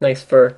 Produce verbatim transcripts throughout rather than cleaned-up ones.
Nice fur.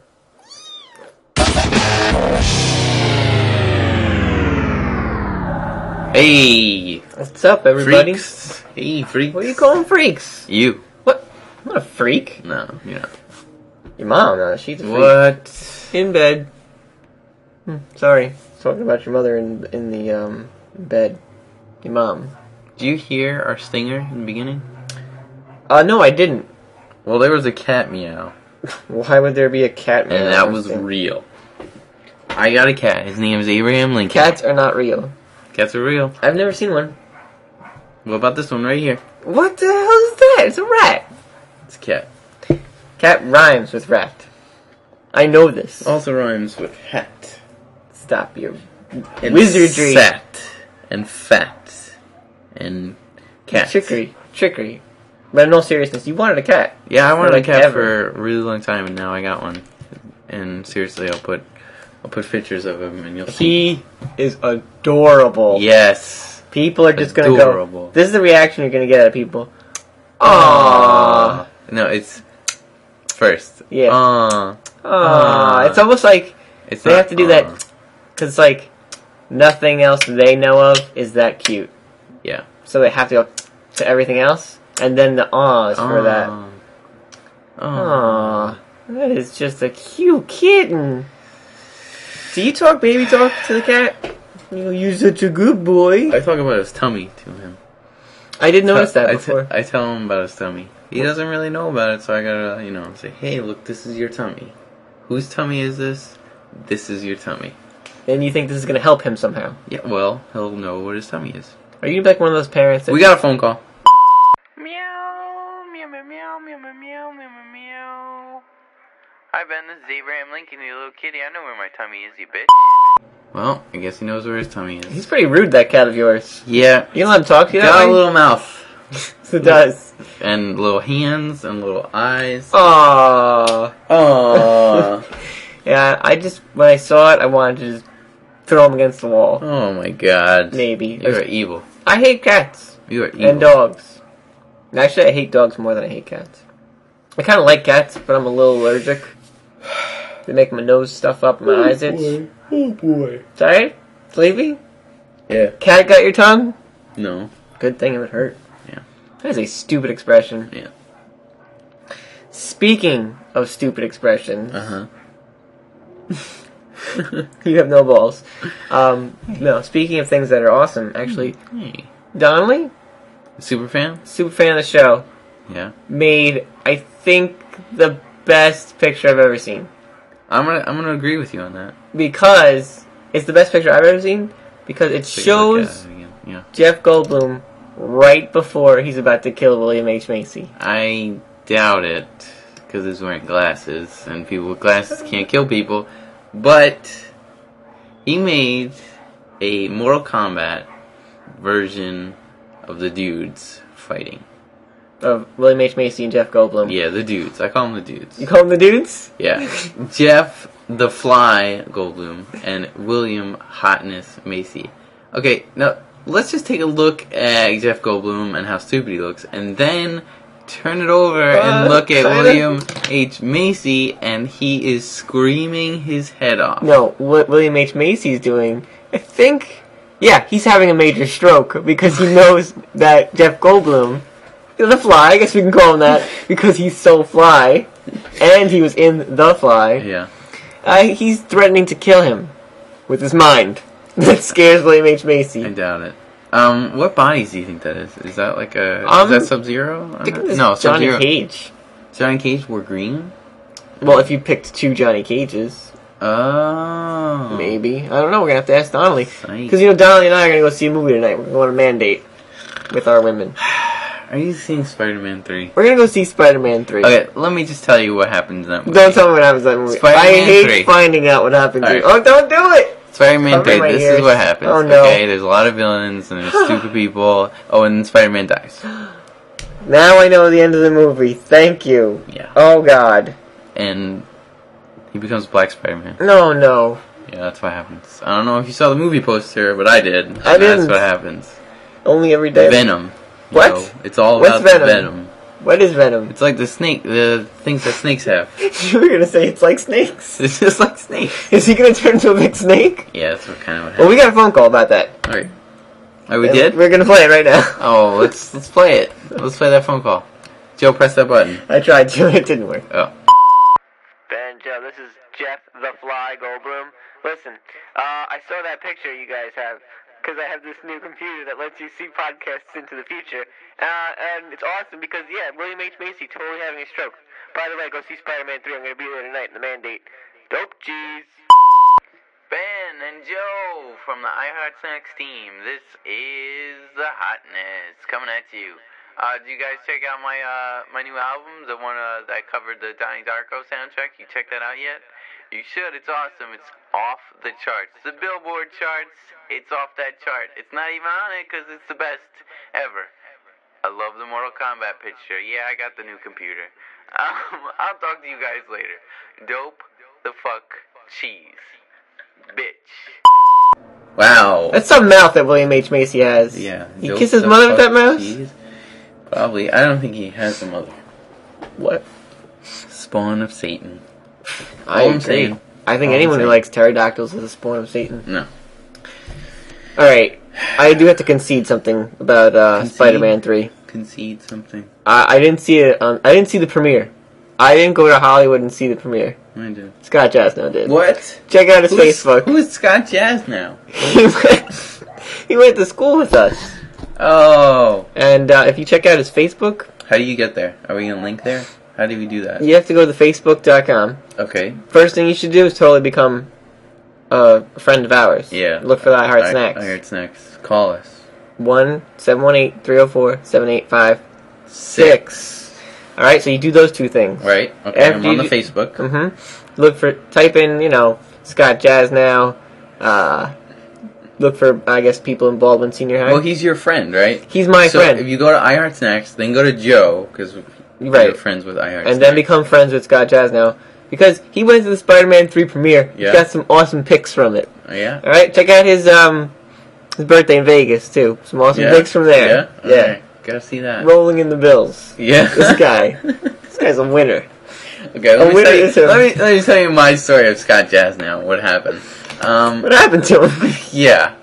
Hey! What's up, everybody? Freaks! Hey, freaks! What do you call them freaks? You. What? I'm not a freak. No, you're not. Your mom, no, she's a freak. What? In bed. Hmm, sorry. Talking about your mother in in the um bed. Your mom. Did you hear our stinger in the beginning? Uh, no, I didn't. Well, there was a cat meow. Why would there be a cat meow? And that was real. I got a cat. His name is Abraham Lincoln. Cats are not real. Cats are real. I've never seen one. What about this one right here? What the hell is that? It's a rat. It's a cat. Cat rhymes with rat. I know this. Also rhymes with hat. Stop your And wizardry. Sat. And fat. And cat. Trickery. Trickery. But in all seriousness, you wanted a cat. Yeah, I wanted like a cat ever. for a really long time, and now I got one. And seriously, I'll put I'll put pictures of him, and you'll see. He is adorable. Yes. People are just gonna Adorable. go. This is the reaction you're gonna get out of people. Aww. Aww. No, it's first. Yeah. Aww. Aww. Aww. It's almost like It's they not have to do aww. that because it's like nothing else they know of is that cute. Yeah. So they have to go to everything else, and then the ahs for that. Aww. Aww. That is just a cute kitten. Do you talk baby talk to the cat? You know, you're such a good boy. I talk about his tummy to him. I did notice that I t- before. I tell him about his tummy. He doesn't really know about it, so I gotta, you know, say, hey, look, this is your tummy. Whose tummy is this? This is your tummy. And you think this is going to help him somehow? Yeah, well, he'll know what his tummy is. Are you like one of those parents that... We got a phone call. Meow, meow, meow, meow, meow, meow, meow, meow, meow, meow. Hi, Ben. This is Abraham Lincoln, you little kitty. I know where my tummy is, you bitch. Well, I guess he knows where his tummy is. He's pretty rude, that cat of yours. Yeah. You don't let him talk to you that Got a way? little mouth. It does. And little hands and little eyes. Aww. Aww. Yeah, I just... When I saw it, I wanted to just throw him against the wall. Oh my god. Maybe. You are evil. I hate cats. You are evil. And dogs. Actually, I hate dogs more than I hate cats. I kind of like cats, but I'm a little allergic. They make my nose stuff up and my eyes itch. Oh boy. Sorry? Sleepy? Yeah. Cat got your tongue? No. Good thing it would hurt. Yeah. That is a stupid expression. Yeah. Speaking of stupid expressions, Uh huh. you have no balls. Um, no, speaking of things that are awesome, actually, Hey. Donnelly, Super fan? super fan of the show, Yeah. made, I think, the best picture I've ever seen. I'm gonna I'm gonna agree with you on that. Because it's the best picture I've ever seen, because it Take a look shows at it again. Yeah. Jeff Goldblum right before he's about to kill William H. Macy. I doubt it because he's wearing glasses, and people with glasses can't kill people. But he made a Mortal Kombat version of the dudes fighting. Of William H. Macy and Jeff Goldblum. Yeah, the dudes. I call them the dudes. You call them the dudes? Yeah. Jeff the Fly Goldblum and William Hotness Macy. Okay, now let's just take a look at Jeff Goldblum and how stupid he looks, and then turn it over Uh, and look at kinda. William H. Macy, and he is screaming his head off. No, what William H. Macy's doing, I think, yeah, he's having a major stroke because he knows that Jeff Goldblum, the Fly, I guess we can call him that, because he's so fly, and he was in The Fly, Yeah. uh, he's threatening to kill him with his mind. That scares William H. I Macy. doubt it. Um, what bodies do you think that is? Is that like a... Um, is that Sub-Zero? I think it was No, Johnny Sub-Zero. Cage. Johnny Cage wore green? Well, if you picked two Johnny Cages, Oh. maybe. I don't know, we're gonna have to ask Donnelly. Psych. Because, you know, Donnelly and I are gonna go see a movie tonight. We're going on a mandate with our women. Are you seeing Spider-Man three? We're gonna go see Spider-Man three. Okay, let me just tell you what happens in that movie. Don't tell me what happens in that movie. Spider-Man I hate three. finding out what happens. Alright. Oh, don't do it! Spider-Man Cover three, my this ears. is what happens. Oh, no. Okay, there's a lot of villains and there's stupid people. Oh, and then Spider-Man dies. Now I know the end of the movie. Thank you. Yeah. Oh, God. And he becomes Black Spider-Man. No, no. Yeah, that's what happens. I don't know if you saw the movie poster, but I did. And I That's didn't. what happens. Only every day. Venom. You What? know, it's all What's about the Venom? Venom. What is venom? It's like the snake, the things that snakes have. You were gonna say it's like snakes. It's just like snakes. Is he gonna turn into a big snake? Yeah, that's what kind of what Well, happened. we got a phone call about that. Alright. Oh, we And did? We're gonna play it right now. Oh, let's let's play it. Let's play that phone call. Joe, press that button. I tried to, it didn't work. Oh. Ben, Joe, this is Jeff the Fly Goldblum. Listen, uh, I saw that picture you guys have, because I have this new computer that lets you see podcasts into the future. Uh, and it's awesome because, yeah, William H. Macy totally having a stroke. By the way, go see Spider-Man three. I'm going to be there tonight in the Mandate. Dope cheese. Ben and Joe from the iHeart Snacks team. This is the hotness coming at you. Uh, did you guys check out my uh my new album, the one uh, that covered the Donnie Darko soundtrack? You checked that out yet? You should. It's awesome. It's off the charts. The Billboard charts. It's off that chart. It's not even on it because it's the best ever. I love the Mortal Kombat picture. Yeah, I got the new computer. Um, I'll talk to you guys later. Dope the fuck cheese. Bitch. Wow. That's some mouth that William H. Macy has. Yeah. He Joe kisses his the mother with that fuck mouth? cheese. Probably. I don't think he has a mother. What? Spawn of Satan. I All I'm agree. saying. I think All I'm anyone who saying. likes pterodactyls is a spawn of Satan. No. Alright, I do have to concede something about uh, Concede? Spider-Man three. Concede something. I, I didn't see it. Um, I didn't see the premiere. I didn't go to Hollywood and see the premiere. I do. Scott Jasnow did. What? Check out his Who's, Facebook. Who's Scott Jazz now? he, went, he went to school with us. Oh. And uh, if you check out his Facebook, How do you get there? Are we going to link there? How do we do that? you have to go to facebook dot com. Okay. First thing you should do is totally become uh, a friend of ours. Yeah. Look for the I Heart I, Snacks. I heard snacks. Call us. one seven one eight, three oh four, seven eight five six. Alright, so you do those two things. Right. Okay. After I'm on you the do- Facebook. Mm-hmm. Look for, type in, you know, Scott Jasnow. Uh, look for, I guess, people in Baldwin Senior High. Well, he's your friend, right? He's my so friend. if you go to iHeart Snacks, then go to Joe, because Right. you're friends with iHeart and Snacks. then become friends with Scott Jasnow. Because he went to the Spider-Man three premiere. Yeah. He got some awesome pics from it. Oh, yeah? Alright, check out his, um, his birthday in Vegas, too. Some awesome Yeah? pics from there. Yeah? Yeah. Okay. Gotta see that. Rolling in the bills. Yeah. This guy. This guy's a winner. Okay, A let me, winner tell you, is him. let, me, let me tell you my story of Scott Jazz now. What happened? Um, What happened to him? yeah.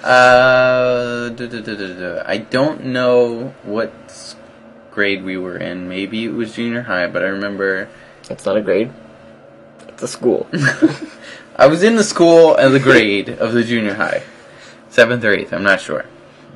Uh, duh, duh, duh, duh, duh. I don't know what s- grade we were in. Maybe it was junior high, but I remember That's not a grade. It's a school. I was in the school and the grade of the junior high. seventh or eighth, I'm not sure.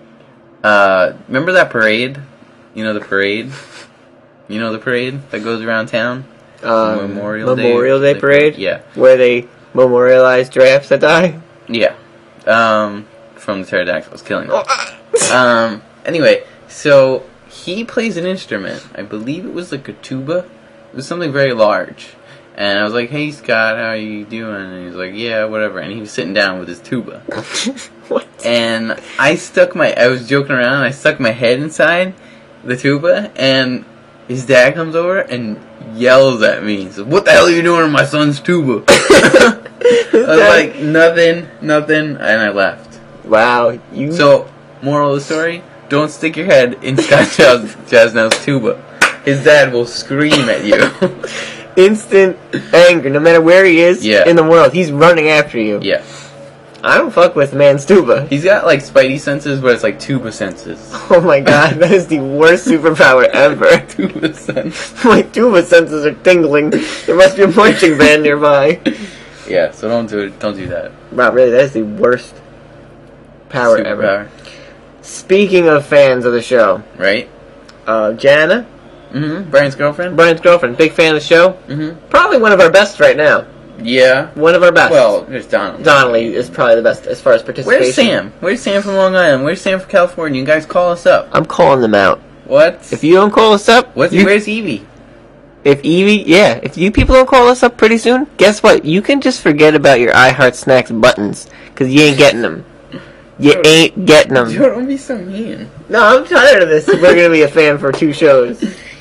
Uh, remember that parade? You know the parade? You know the parade that goes around town? Um, Memorial Day- Memorial Day Day parade? parade, yeah. Where they memorialize giraffes that die? Yeah. Um, from the pterodactyls killing them. Um, anyway, so he plays an instrument. I believe it was like a tuba. It was something very large. And I was like, hey Scott, how are you doing? And he's like, yeah, whatever. And he was sitting down with his tuba. What? And I stuck my, I was joking around, and I stuck my head inside the tuba, and his dad comes over and yells at me. He says, what the hell are you doing with my son's tuba? I was like, nothing, nothing, and I left. Wow, you... So, moral of the story, don't stick your head in Scott Jazz- Jasnow's tuba. His dad will scream at you. instant anger, no matter where he is Yeah. in the world. He's running after you. Yeah. I don't fuck with man's tuba. He's got like spidey senses, but it's like tuba senses. Oh my god, that is the worst superpower ever. Tuba sense. My tuba senses are tingling. There must be a marching band nearby. Yeah, so don't do it. Don't do that. Wow, really, that is the worst power ever. Superpower. Speaking of fans of the show, Right? uh, Jana, Mm-hmm. Brian's girlfriend? Brian's girlfriend, big fan of the show. Mm-hmm. Probably one of our best right now. Yeah. One of our best. Well, there's Donald. Donnelly is probably the best as far as participation. Where's Sam? Where's Sam from Long Island? Where's Sam from California? You guys call us up. I'm calling them out. What? If you don't call us up, What's, you- where's Evie? if Evie, yeah, if you people don't call us up pretty soon, guess what? You can just forget about your iHeart Snacks buttons, because you ain't getting them. You ain't getting them. Don't be so mean. No, I'm tired of this. We're going to be a fan for two shows.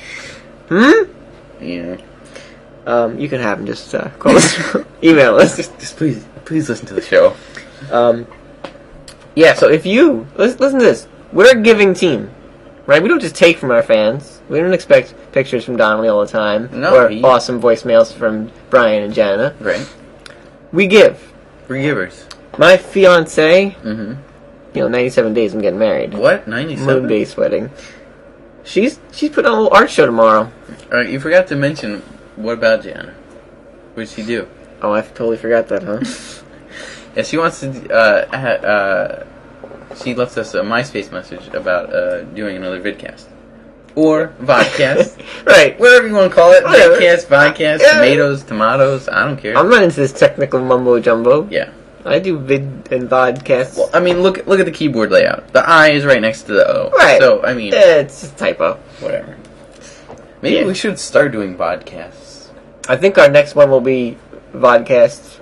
Hmm? Yeah. Um, you can have them. Just uh, call us. Email us. Just, just please, please listen to the show. Um, yeah, so if you... Listen, listen to this. We're a giving team. right? We don't just take from our fans. We don't expect pictures from Donnelly all the time. No, or he- awesome voicemails from Brian and Jana. Right. We give. We're givers. My fiance, Mm-hmm. you know, ninety-seven days I'm getting married. What? ninety-seven? Moon base wedding. She's she's putting on a little art show tomorrow. Alright, you forgot to mention, what about Jana? What did she do? Oh, I totally forgot that, huh? Yeah, she wants to, uh, ha- uh, she left us a MySpace message about, uh, doing another vidcast. Or vodcast. Right. Whatever you want to call it. Whatever. Vidcast, vodcast, Yeah. tomatoes, tomatoes, I don't care. I'm not into this technical mumbo jumbo. Yeah. I do vid and vodcasts. Well, I mean, look look at the keyboard layout. The I is right next to the O. Right. So, I mean, Eh, it's just a typo. whatever. Maybe Yeah. we should start doing vodcasts. I think our next one will be vodcast,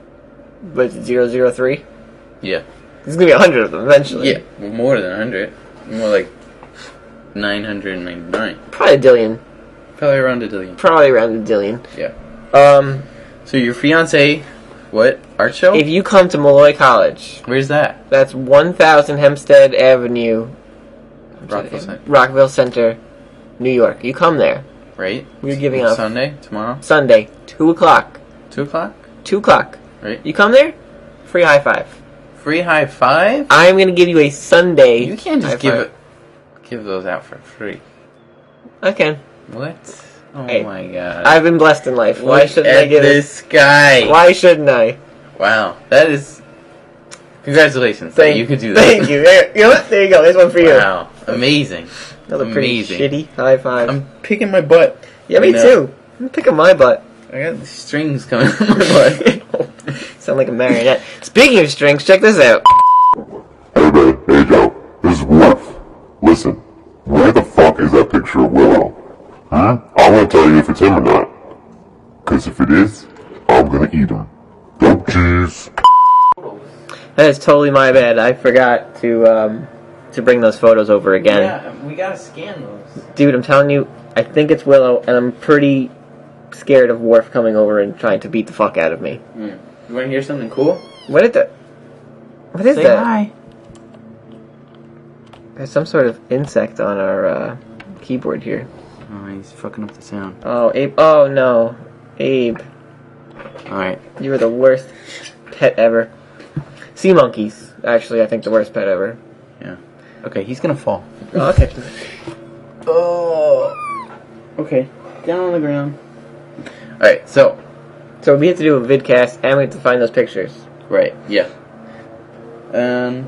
but zero zero three. Yeah. There's gonna be a hundred of them eventually. Yeah. Well, more than one hundred. More like nine hundred ninety-nine. Probably a dillion. Probably around a billion. Probably around a dillion. Yeah. Um, So your fiance, what, art show? if you come to Malloy College, Where's that? that's one thousand Hempstead Avenue, Rockville Center. Rockville Center, New York. You come there. Right? We're giving On up Sunday? Tomorrow? Sunday, two o'clock. Two o'clock? Two o'clock. Right. You come there, free high five. Free high five? I'm gonna give you a Sunday. You can't just high give five. it, give those out for free. I can. What? Oh Hey, my god. I've been blessed in life. Why Look shouldn't at I give it? this guy. Why shouldn't I? Wow. That is... Congratulations. Thank you could do that. Thank you. There, you know what? There you go. There's one for you. Wow. Amazing. Another pretty Amazing. shitty high five. I'm picking my butt. yeah, me right now. too. I'm picking my butt. I got the strings coming out my butt. Sound like a marionette. Speaking of strings, check this out. Hey man, hey Joe, this is Wolf. Listen, where the fuck is that picture of Willow? Hmm? I want to tell you if it's him or not. Cause if it is, I'm gonna eat him. Go cheese. That is totally my bad. I forgot to um to bring those photos over again. Yeah, we gotta scan those. Dude, I'm telling you, I think it's Willow, and I'm pretty scared of Worf coming over and trying to beat the fuck out of me. Mm. You wanna hear something cool? What is that? What is Say that? hi. There's some sort of insect on our uh, keyboard here. Oh, he's fucking up the sound. Oh, Abe. Oh, no. Abe. Alright. You were the worst pet ever. Sea monkeys. Actually, I think the worst pet ever. Yeah. Okay, he's gonna fall. Oh, I'll catch him. Oh. Okay. Down on the ground. Alright, so. So we have to do a vidcast, and we have to find those pictures. Right, yeah. Um.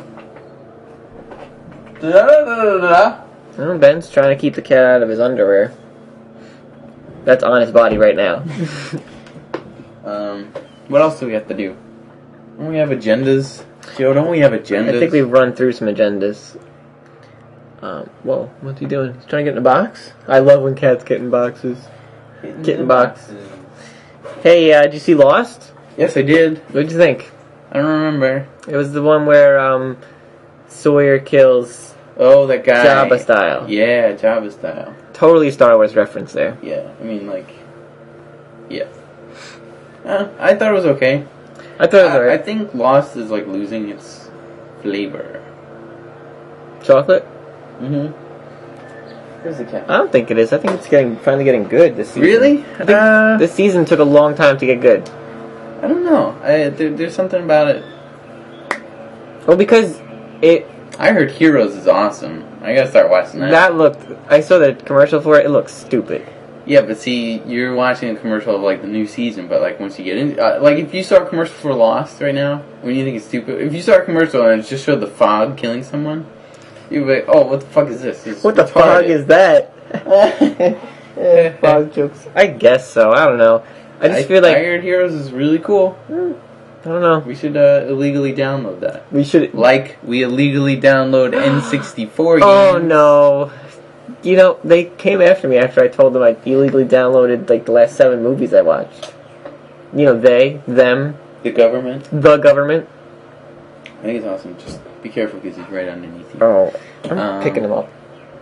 Da-da-da-da-da. Oh, Ben's trying to keep the cat out of his underwear. That's on his body right now. Um. What else do we have to do? Don't we have agendas? Joe, don't we have agendas? I think we've run through some agendas. Um, whoa, what's he doing? He's trying to get in a box? I love when cats get in boxes. Get in box. Hey, uh, did you see Lost? Yes, I did. What'd you think? I don't remember. It was the one where, um, Sawyer kills Oh, that guy. Jabba style. Yeah, Jabba style. Totally Star Wars reference there. Yeah, I mean, like, yeah. Uh, I thought it was okay. I thought it was I, I alright. think Lost is like losing its flavor. Chocolate? Mm-hmm. Where's the cat? I don't think it is. I think it's getting finally getting good this season. Really? I think Uh, this season took a long time to get good. I don't know. I, there, there's something about it. Well, because it I heard Heroes is awesome. I gotta start watching that. that looked. I saw the commercial for it. It looks stupid. Yeah, but see, you're watching a commercial of like the new season, but like once you get in, uh, like if you saw a commercial for Lost right now, when you think it's stupid, if you saw a commercial and it just showed the fog killing someone, you'd be like, oh, what the fuck is this? It's What the fuck is that? Eh, fog jokes. I guess so. I don't know. I just feel like I heard Heroes is really cool. I don't know. We should uh, illegally download that. We should. Like we illegally download N sixty-four games. Oh no. You know, they came after me after I told them I illegally downloaded like the last seven movies I watched. You know, they, them, The government. the government. I think it's awesome. Just be careful because he's right underneath you. Oh, I'm Um, picking them up.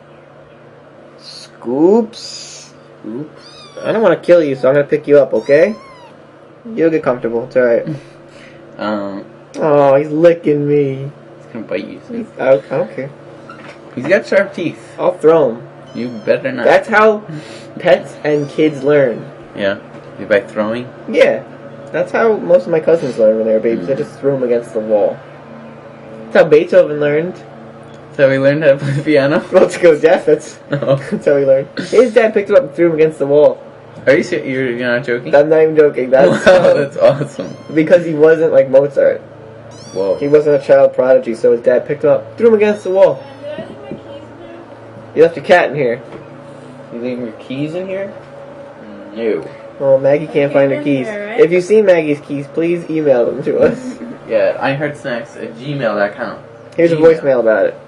Scoops. Oops. I don't want to kill you, so I'm gonna pick you up. Okay? You'll get comfortable. It's alright. Um, Oh, he's licking me. it's gonna bite you. So. I, I don't care. He's got sharp teeth. I'll throw him. You better not. That's how pets and kids learn. Yeah. You by throwing? Yeah. That's how most of my cousins learned when they were babies. I just threw them against the wall. That's how Beethoven learned. So we learned how to play piano? Let's go deaf. That's, Oh. that's how he learned. His dad picked him up and threw him against the wall. Are you serious? You're, you're not joking? I'm not even joking. That's, Wow, that's awesome. because he wasn't like Mozart. Whoa. He wasn't a child prodigy, so his dad picked him up, threw him against the wall. You left your cat in here. You leave your keys in here? No. Oh, Maggie can't find her keys. If you've seen Maggie's keys, please email them to us. Yeah, iHeartSnacks at gmail dot com. Here's a Gmail. voicemail about it.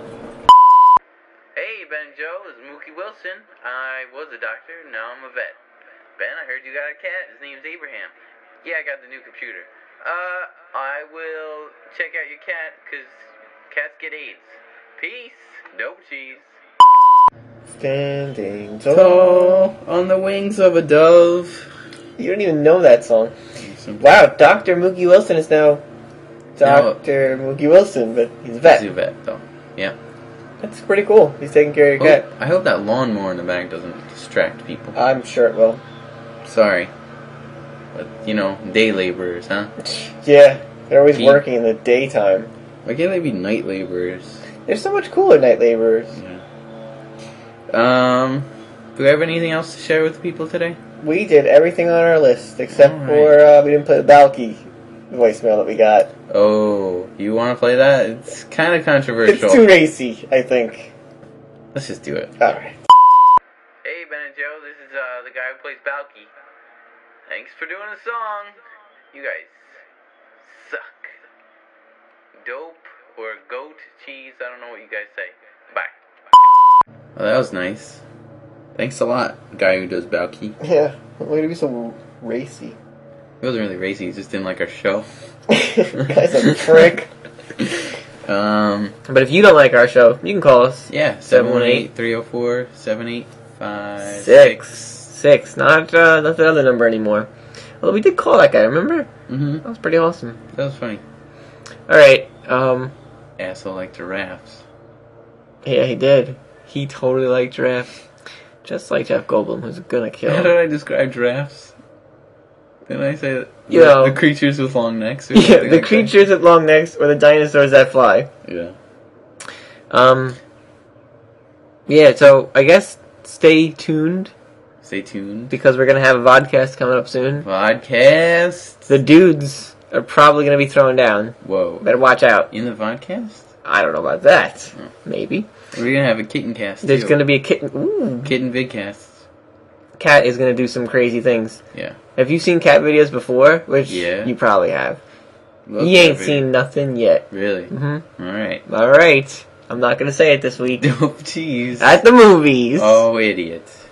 Hey, Ben and Joe, this is Mookie Wilson. I was a doctor, now I'm a vet. Ben, I heard you got a cat. His name's Abraham. Yeah, I got the new computer. Uh, I will check out your cat, because cats get AIDS. Peace. Dope cheese. Standing tall. Tall on the wings of a dove. You don't even know that song. Wow, Doctor Mookie Wilson is now Doctor Mookie Wilson, but he's a vet. He's a vet, though. Yeah. That's pretty cool. He's taking care of your Oh, cat. I hope that lawnmower in the back doesn't distract people. I'm sure it will. Sorry. But, you know, day laborers, huh? Yeah, they're always Gee. working in the daytime. Why can't they be night laborers? They're so much cooler night laborers. Yeah. Um, do we have anything else to share with people today? We did everything on our list except All for uh, we didn't play the Balky voicemail that we got. Oh, you want to play that? It's kind of controversial. It's too racy, I think. Let's just do it. All right. Hey, Ben and Joe, this is uh, the guy who plays Balky. Thanks for doing the song. You guys suck. Dope or goat cheese, I don't know what you guys say. Bye. Oh, that was nice. Thanks a lot, guy who does Balky. Yeah, why do we be so racy? He wasn't really racy, he just didn't like our show. Guy's a prick. Um, But if you don't like our show, you can call us. yeah, seven one eight, three oh four, seven eight five Six. Six. Not, uh, not the other number anymore. Although we did call that guy, remember? Mm-hmm. That was pretty awesome. That was funny. Alright, um, Asshole like giraffes. yeah, he did. He totally liked giraffes. Just like Jeff Goldblum, who's gonna kill How him. did I describe giraffes? Didn't I say that? You the, know. the creatures with long necks? Or Yeah, something the like creatures with long necks or the dinosaurs that fly. that? Yeah. Um, yeah, so I guess stay tuned Stay tuned. because we're gonna have a vodcast coming up soon. Vodcast. The dudes are probably gonna be thrown down. Whoa. Better watch out. In the vodcast? I don't know about that. Maybe. We're gonna have a kitten cast. There's too. gonna be a kitten. Ooh. kitten vidcast. Cat is gonna do some crazy things. Yeah. Have you seen cat videos before? Which Yeah. you probably have. Love you ain't that seen video. nothing yet. Really? Mm-hmm. All right. Alright. I'm not gonna say it this week. Dope cheese. At the movies. Oh, idiot.